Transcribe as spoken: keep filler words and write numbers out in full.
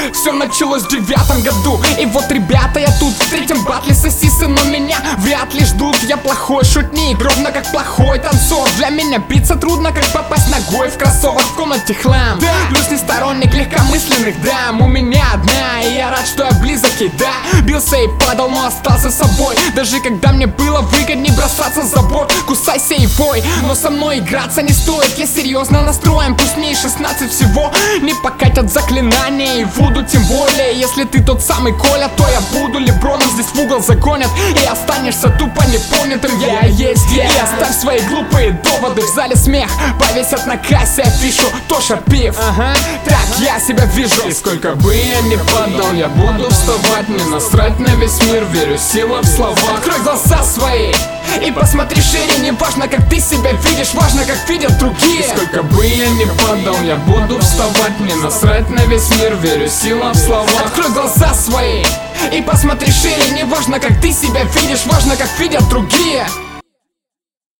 Все началось в девятом году. И вот, ребята, я тут в третьем батле сосисы, но меня вряд ли ждут. Я плохой шутник, ровно как плохой танцор. Для меня биться трудно, как попасть ногой в кроссовок. В комнате хлам, да. Плюс не сторонник легкомысленных дам. У меня одна, и я рад, что я близок ей, да. Бился и падал, но остался собой. Даже когда мне было выгоднее бросаться за борт. Кусайся и вой, но со мной играться не стоит. Я серьезно настроен, пусть мне и шестнадцать всего. Не покатят заклинания и вуду, тем более. Если ты тот самый Коля, то я буду Леброном. Здесь в угол загонят, и останешься тупо непонятым. Я есть я. И оставь свои глупые доводы. В зале смех повесят на кассе афишу. Тоша Пив, ага, так я себя вижу. И сколько бы я ни падал, я буду вставать. Мне насрать на весь мир, верю, сила в слова. Открой глаза свои и посмотри шире. Не важно, как ты себя видишь, важно, как видят другие. И сколько бы я ни падал, я буду вставать. Мне насрать на весь мир, верю, сила в слова. Открой глаза свои и посмотри шире. Не важно, как ты себя видишь, важно, как видят другие.